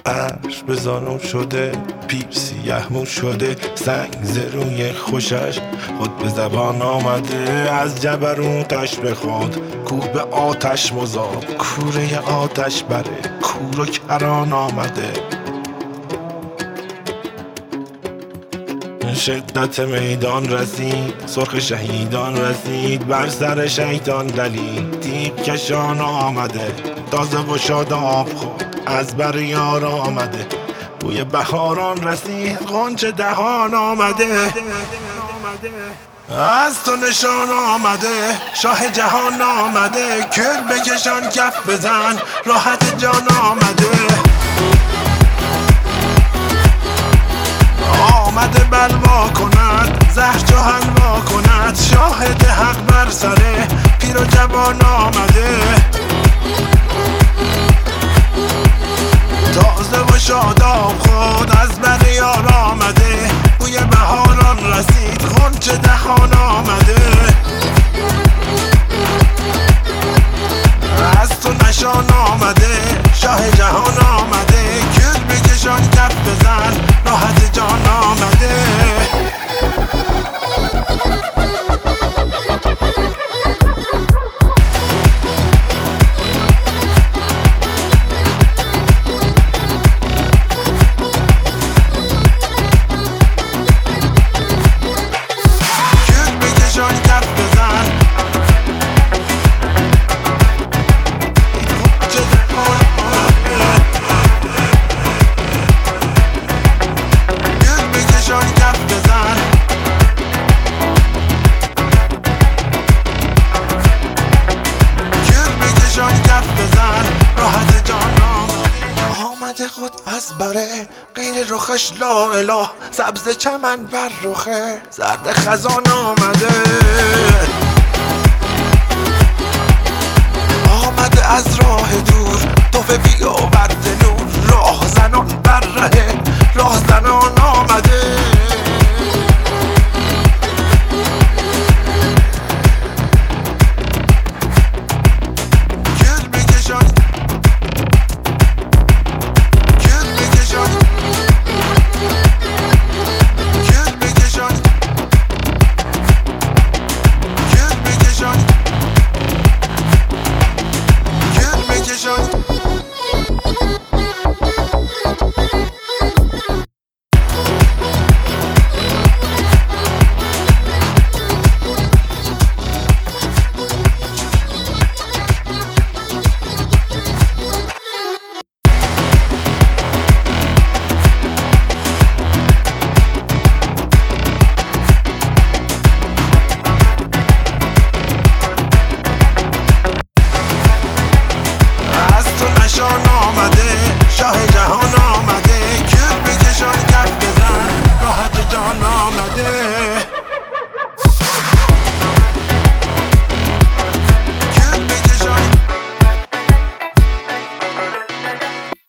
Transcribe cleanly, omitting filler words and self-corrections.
عرش به زانو شده، پیر سیه مو شده، سنگ زروی خوشش خود به زبان آمده. از جبروتش به خود کوه به آتش مذاب، کوره آتش بره کور و کران آمده. شدت میدان رسید، سرخ شهیدان رسید، بر سر شیطان دلید تیغ کشان آمده. تازه و شاداب خود از بر یار آمده، بوی بهاران رسید غنچه دهان آمده. از تو نشان آمده، شاه جهان آمده، کل بکشان کف بزن راحت جان آمده. آمده بلوا کند، زهر چو حلوا کند، شاهد حق بر سره پیر و جوان آمده. تازه و شاداب خود از بر یار آمده، بوی بهاران رسید غنچه دهان آمده. از تو نشان آمده، شاه جهان آمده، کل بکشان کف بزن راحت جان آمده. خود از بره غیر رخش لا اله، سبز چمن بر رخه زرد خزان آمده. آمده از راه دور توفه بیاورده نور، راه زنان بر ره راه زنان آمده. شاه